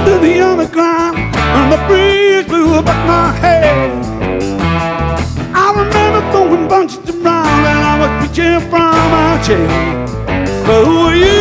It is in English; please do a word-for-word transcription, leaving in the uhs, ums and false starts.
to be on the ground when the breeze blew above my head. I remember throwing bunches around and I was preaching from my chair. But who are you?